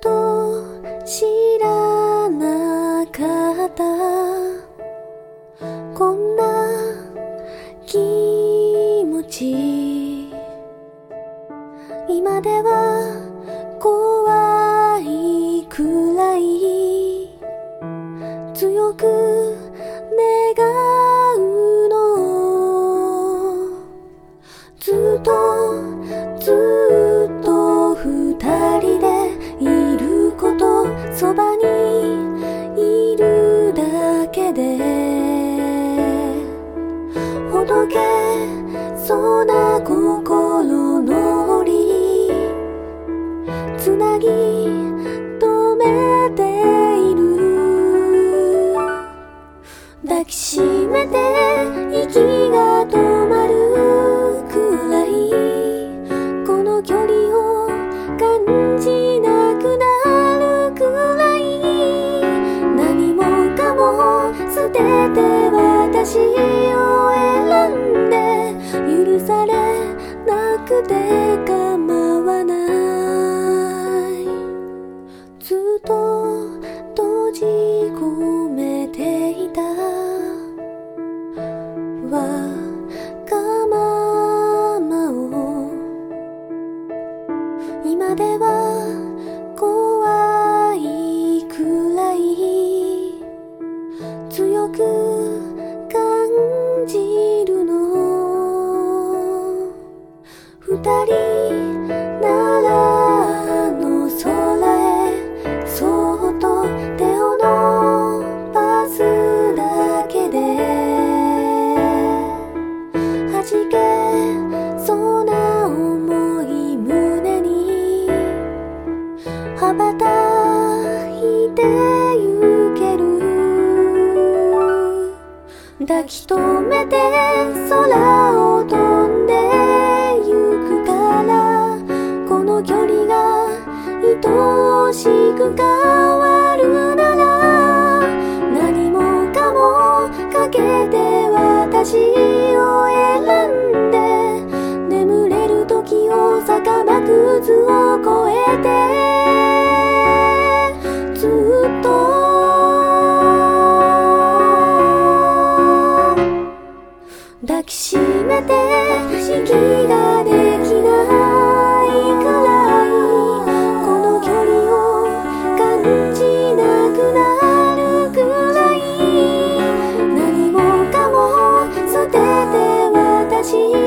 と知らなかったこんな気持ち今では怖いくらい強く願うのずっと二人でいることそばにいるだけでほどけそうな心の檻つなぎ止めている抱きしめて息が止まるくらいこの距離を感じなくなるくらい何もかも捨てて私を選んで許されなくて構わないずっと閉じ込めていたわがままを今では怖いくらい強く感じるの二人ならの空へそっと手を伸ばすだけで弾けそうな想い胸に羽ばたいてゆける抱き留めて空を飛んでゆくからこの距離が愛しく変わるなら何もかもかけて私を選んで眠れる時を坂幕図を越えてずっと抱きしめて息ができないくらいこの距離を感じなくなるくらい何もかも捨てて私